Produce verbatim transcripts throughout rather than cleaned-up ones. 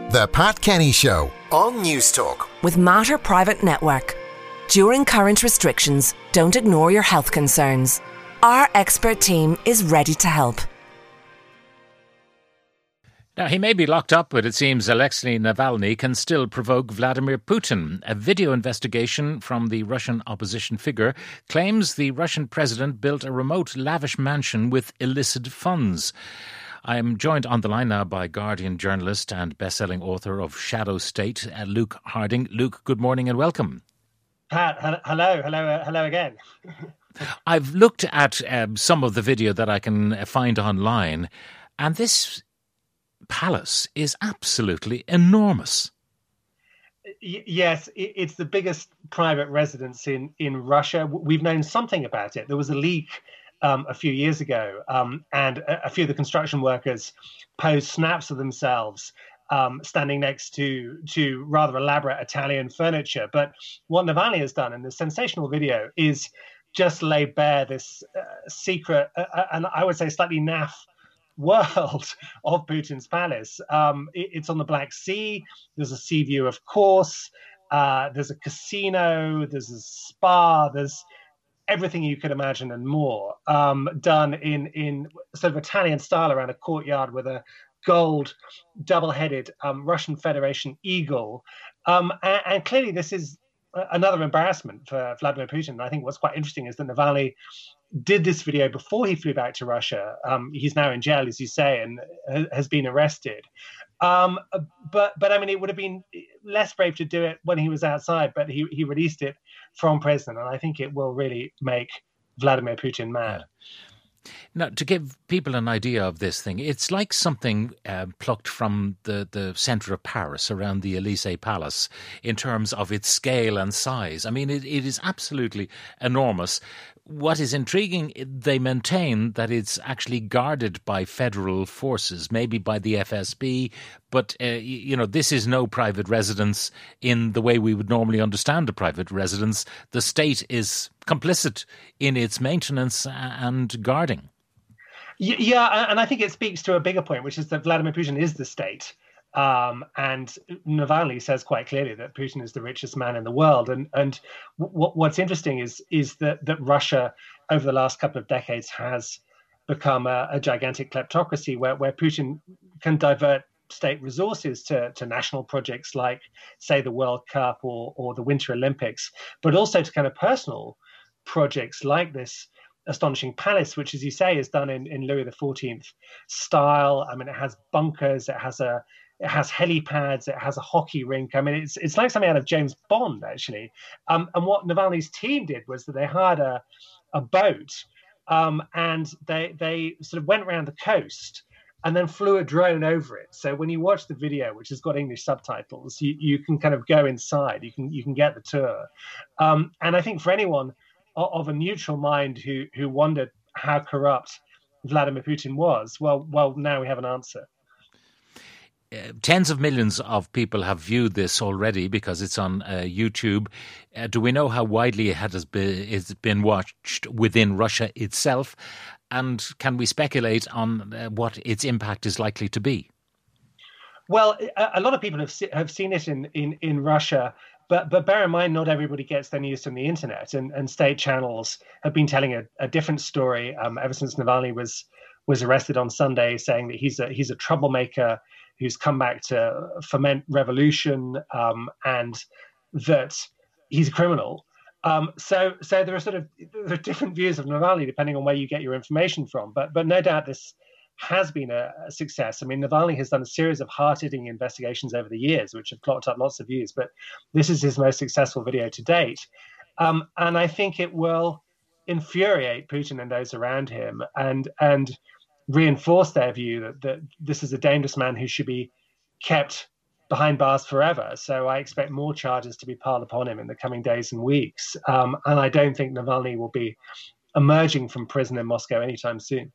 The Pat Kenny Show on News Talk. With Mater Private Network. During current restrictions, don't ignore your health concerns. Our expert team is ready to help. Now, he may be locked up, but it seems Alexei Navalny can still provoke Vladimir Putin. A video investigation from the Russian opposition figure claims the Russian president built a remote, lavish mansion with illicit funds. I am joined on the line now by Guardian journalist and best-selling author of Shadow State, uh, Luke Harding. Luke, good morning and welcome. Pat, hello, hello, uh, hello again. I've looked at um, some of the video that I can find online, and this palace is absolutely enormous. Y- yes, it, it's the biggest private residence in, in Russia. We've known something about it. There was a leak um, a few years ago, um, and a, a few of the construction workers posed snaps of themselves um, standing next to, to rather elaborate Italian furniture. But what Navalny has done in the sensational video is just lay bare this uh, secret, uh, and I would say slightly naff world of Putin's palace. Um, it, it's on the Black Sea. There's a sea view, of course. Uh, there's a casino. There's a spa. There's everything you could imagine and more, um, done in in sort of Italian style around a courtyard with a gold double-headed um, Russian Federation eagle. Um, and, and clearly this is another embarrassment for Vladimir Putin. I think what's quite interesting is that Navalny did this video before he flew back to Russia. Um, he's now in jail, as you say, and has been arrested. Um, but, but I mean, it would have been less brave to do it when he was outside, but he, he released it from prison. And I think it will really make Vladimir Putin mad. Now, to give people an idea of this thing, it's like something uh, plucked from the, the centre of Paris around the Elysee Palace in terms of its scale and size. I mean, it, it is absolutely enormous. What is intriguing, they maintain that it's actually guarded by federal forces, maybe by the F S B, but, uh, you know, this is no private residence in the way we would normally understand a private residence. The state is complicit in its maintenance and guarding. Yeah, and I think it speaks to a bigger point, which is that Vladimir Putin is the state. Um, and Navalny says quite clearly that Putin is the richest man in the world. And and w- what's interesting is is that, that Russia, over the last couple of decades, has become a, a gigantic kleptocracy where, where Putin can divert state resources to, to national projects like, say, the World Cup or, or the Winter Olympics, but also to kind of personal projects like this astonishing palace, which, as you say, is done in, in Louis the fourteenth style. I mean, it has bunkers, it has a It has helipads. It has a hockey rink. I mean, it's it's like something out of James Bond, actually. Um, and what Navalny's team did was that they hired a a boat, um, and they they sort of went around the coast and then flew a drone over it. So when you watch the video, which has got English subtitles, you, you can kind of go inside. You can you can get the tour. Um, and I think for anyone of a neutral mind who who wondered how corrupt Vladimir Putin was, well well now we have an answer. Uh, tens of millions of people have viewed this already because it's on uh, YouTube. Uh, do we know how widely it has been, it's been watched within Russia itself? And can we speculate on uh, what its impact is likely to be? Well, a, a lot of people have se- have seen it in, in, in Russia, but but bear in mind, not everybody gets their news from the internet, and, and state channels have been telling a, a different story um, ever since Navalny was was arrested on Sunday, saying that he's a he's a troublemaker who's come back to foment revolution, um, and that he's a criminal. Um, so, so there are sort of there are different views of Navalny depending on where you get your information from. But, but no doubt this has been a, a success. I mean, Navalny has done a series of hard-hitting investigations over the years, which have clocked up lots of views. But this is his most successful video to date, um, and I think it will infuriate Putin and those around him, and and. reinforce their view that, that this is a dangerous man who should be kept behind bars forever. So I expect more charges to be piled upon him in the coming days and weeks. Um, and I don't think Navalny will be emerging from prison in Moscow anytime soon.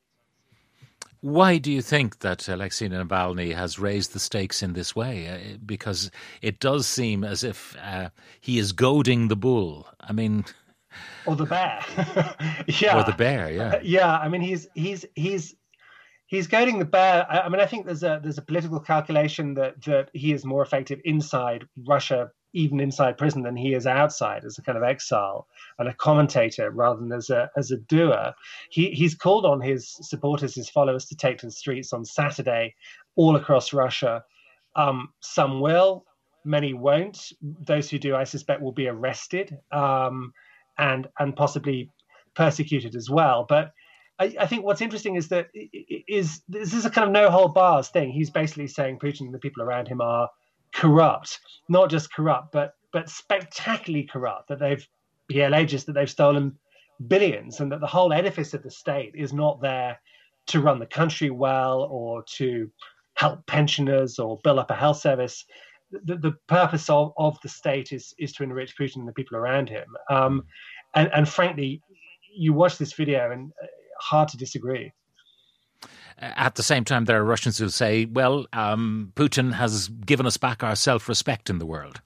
Why do you think that Alexei Navalny has raised the stakes in this way? Uh, because it does seem as if uh, he is goading the bull. I mean... Or the bear. yeah. Or the bear, yeah. Uh, yeah, I mean, he's he's he's he's goading the bear. I, I mean, I think there's a there's a political calculation that that he is more effective inside Russia, even inside prison, than he is outside as a kind of exile and a commentator rather than as a as a doer. He he's called on his supporters, his followers, to take to the streets on Saturday, all across Russia. Um, some will, many won't. Those who do, I suspect, will be arrested um, and and possibly persecuted as well. But I, I think what's interesting is that is this is a kind of no hold bars thing. He's basically saying Putin and the people around him are corrupt, not just corrupt, but but spectacularly corrupt. That they've he alleges that they've stolen billions, and that the whole edifice of the state is not there to run the country well or to help pensioners or build up a health service. The, the purpose of, of the state is is to enrich Putin and the people around him. Um, and, and frankly, you watch this video and uh, hard to disagree. At the same time, there are Russians who say, well, um, Putin has given us back our self-respect in the world.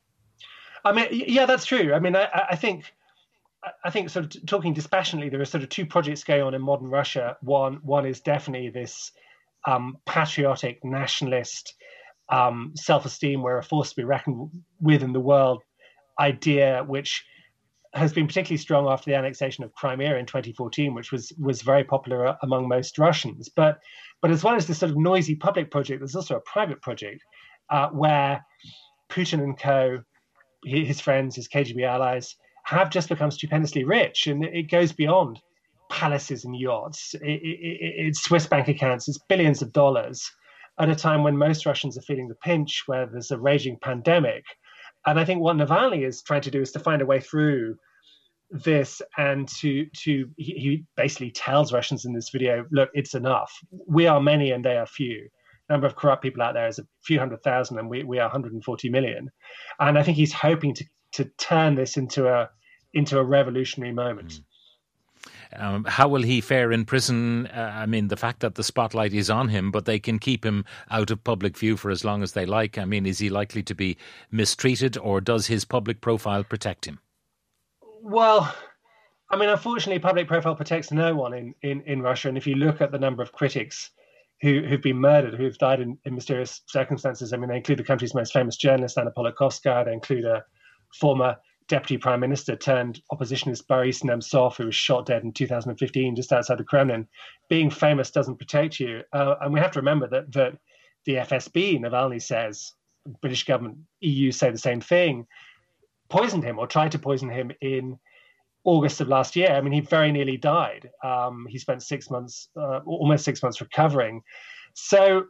I mean, yeah, that's true. I mean, I, I think I think sort of talking dispassionately, there are sort of two projects going on in modern Russia. One, one is definitely this um, patriotic, nationalist, um, self-esteem, we're a force to be reckoned with in the world idea, which has been particularly strong after the annexation of Crimea in twenty fourteen, which was was very popular among most Russians. But but as well as this sort of noisy public project, there's also a private project uh, where Putin and co, his friends, his K G B allies, have just become stupendously rich, and it goes beyond palaces and yachts. It, it, it's Swiss bank accounts. It's billions of dollars at a time when most Russians are feeling the pinch, where there's a raging pandemic. And I think what Navalny is trying to do is to find a way through this, and to to he, he basically tells Russians in this video, look, it's enough. We are many and they are few. Number of corrupt people out there is a few hundred thousand, and we, we are one hundred forty million. And I think he's hoping to to turn this into a into a revolutionary moment. Mm. Um, how will he fare in prison? Uh, I mean, the fact that the spotlight is on him, but they can keep him out of public view for as long as they like. I mean, is he likely to be mistreated, or does his public profile protect him? Well, I mean, unfortunately, public profile protects no one in, in, in Russia. And if you look at the number of critics who, who've been murdered, who've died in, in mysterious circumstances, I mean, they include the country's most famous journalist, Anna Politkovskaya. They include a former deputy prime minister turned oppositionist Boris Nemtsov, who was shot dead in two thousand fifteen just outside the Kremlin. Being famous doesn't protect you. Uh, and we have to remember that, that the F S B, Navalny says, British government, E U say the same thing, poisoned him or tried to poison him in August of last year. I mean, he very nearly died. Um, he spent six months, uh, almost six months recovering. So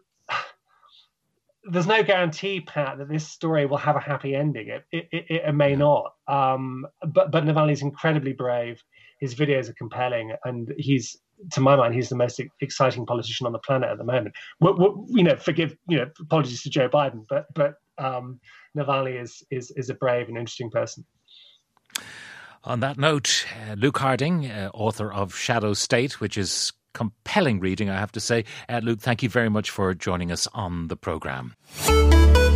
there's no guarantee, Pat, that this story will have a happy ending. It it, it, it may not. Um, but but Navalny's incredibly brave. His videos are compelling, and he's, to my mind, he's the most exciting politician on the planet at the moment. We're, we're, you know, forgive you know, apologies to Joe Biden, but but um, Navalny is is is a brave and interesting person. On that note, uh, Luke Harding, uh, author of Shadow State, which is compelling reading, I have to say. Uh, Luke, thank you very much for joining us on the programme.